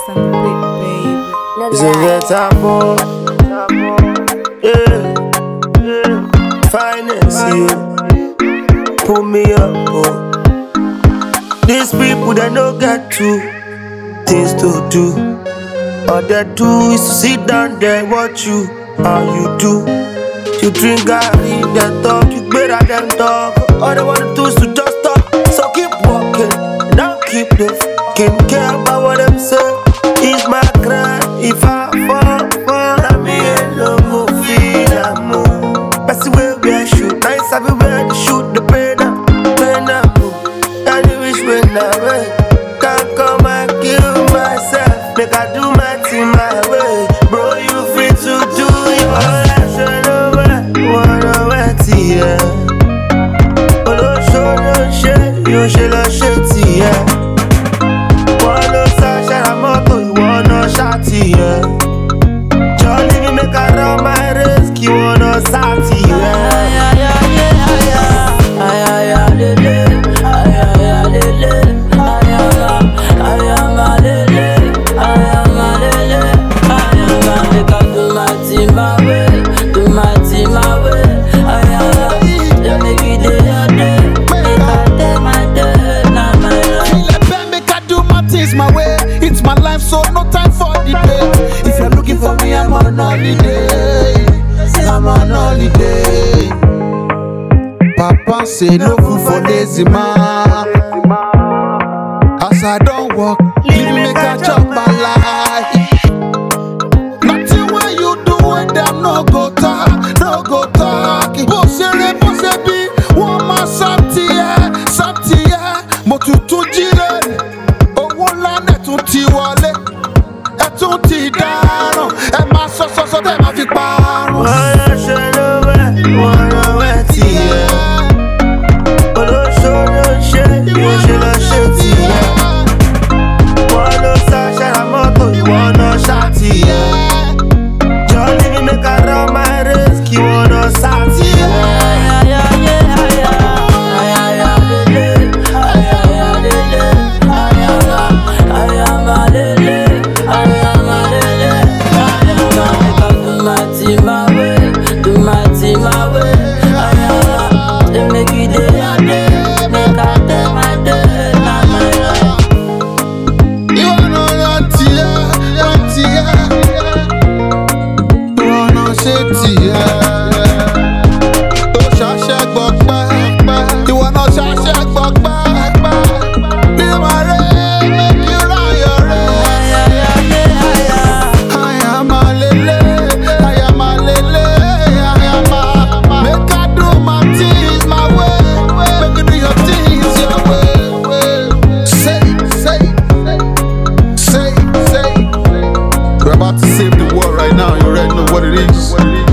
X on the beat, baby. It's a get up, finance you, pull me up, These people that no got two things to do. All they do is to sit down there and watch you, how you do. You drink garri, they talk, you better than talk. All they wanna do is to just talk. So keep walking, don't keep the fucking care about what them say. It's my grind, if I fall, I'm here, no more feel, I'm more. That's the way we shoot, nice everywhere to shoot the pain up, move. And you wish when I went, can't come and kill myself. Make I do my thing my way, bro, you free to do your action over, wanna wet, yeah. Oh, show no shit, you should not shit, yeah. Yeah. Jolly me make I run my risk, you wanna start, my way. It's my life, so no time for debate. If you're looking for me, I'm on holiday. I'm on holiday. Papa say no food for lazy man. As I don't walk, leave me catch up my life. Nothing when you do with them, no go talk, no go talk. Bossy be, woman something, motutu jire. Ti wọlé, ẹ tún ti dáràn, ẹ máa sọ tẹ́ máa fi parun. Wọ́n lọ ṣe ló wọ́n lọ wẹ̀ tiẹ̀. Olóṣó ló ṣe, ìwọ ṣe lọ ṣe tiẹ̀. Wọ́n lọ sá ṣẹ́ra mọ́tò, ìwọ náà ṣá tiẹ̀. Jolly me make I run my race, kí wọ́n náà sá tiẹ̀. We're about to save the world right now. You already know what it is.